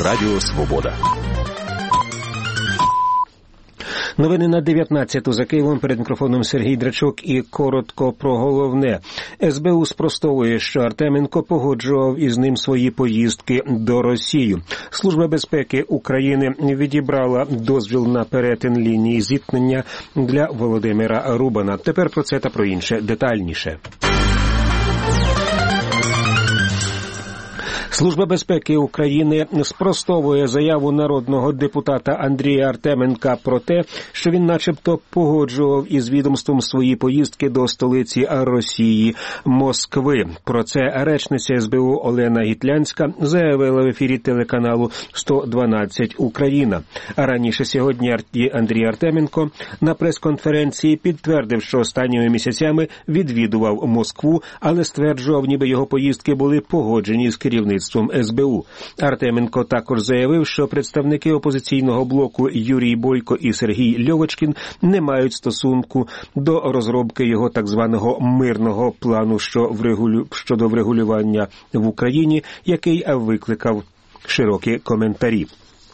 Радіо Свобода. Новини на 19-ту за Києвом. Перед мікрофоном Сергій Драчук і коротко про головне. СБУ спростовує, що Артеменко погоджував із ним свої поїздки до Росії. Служба безпеки України відібрала дозвіл на перетин лінії зіткнення для Володимира Рубана. Тепер про це та про інше детальніше. Служба безпеки України спростовує заяву народного депутата Андрія Артеменка про те, що він начебто погоджував із відомством свої поїздки до столиці Росії – Москви. Про це речниця СБУ Олена Гітлянська заявила в ефірі телеканалу «112 Україна». А раніше сьогодні Андрій Артеменко на прес-конференції підтвердив, що останніми місяцями відвідував Москву, але стверджував, ніби його поїздки були погоджені з керівництвом СБУ. Артеменко також заявив, що представники опозиційного блоку Юрій Бойко і Сергій Льовочкін не мають стосунку до розробки його так званого мирного плану щодо врегулювання в Україні, який викликав широкі коментарі.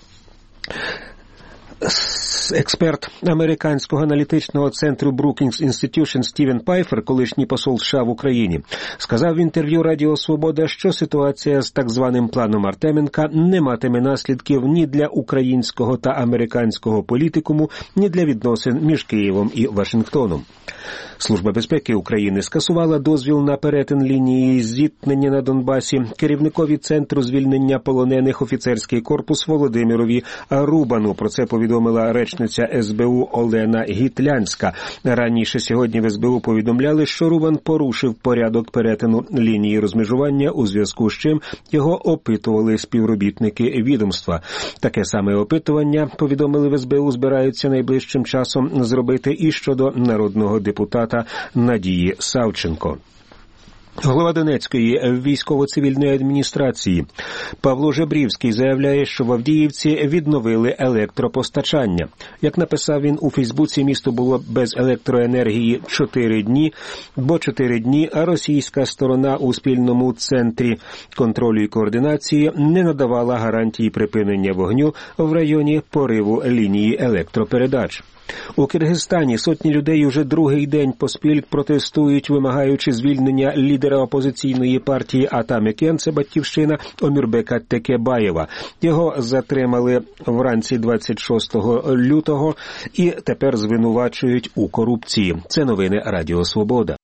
Експерт американського аналітичного центру Brookings Institution Стівен Пайфер, колишній посол США в Україні, сказав в інтерв'ю Радіо Свобода, що ситуація з так званим планом Артеменка не матиме наслідків ні для українського та американського політикуму, ні для відносин між Києвом і Вашингтоном. Служба безпеки України скасувала дозвіл на перетин лінії зіткнення на Донбасі керівникові Центру звільнення полонених офіцерський корпус Володимирові Рубану. Про це повідомила речниця СБУ Олена Гітлянська. Раніше сьогодні в СБУ повідомляли, що Рубан порушив порядок перетину лінії розмежування, у зв'язку з чим його опитували співробітники відомства. Таке саме опитування, повідомили в СБУ, збираються найближчим часом зробити і щодо народного депутата Надії Савченко. Голова Донецької військово-цивільної адміністрації Павло Жебрівський заявляє, що в Авдіївці відновили електропостачання. Як написав він у Фейсбуці, місто було без електроенергії 4 дні, а російська сторона у спільному центрі контролю і координації не надавала гарантії припинення вогню в районі пориву лінії електропередач. У Киргизстані сотні людей уже другий день поспіль протестують, вимагаючи звільнення лідера опозиційної партії «Атамекен» – це «Батьківщина» Омірбека Текебаєва. Його затримали вранці 26 лютого і тепер звинувачують у корупції. Це новини Радіо Свобода.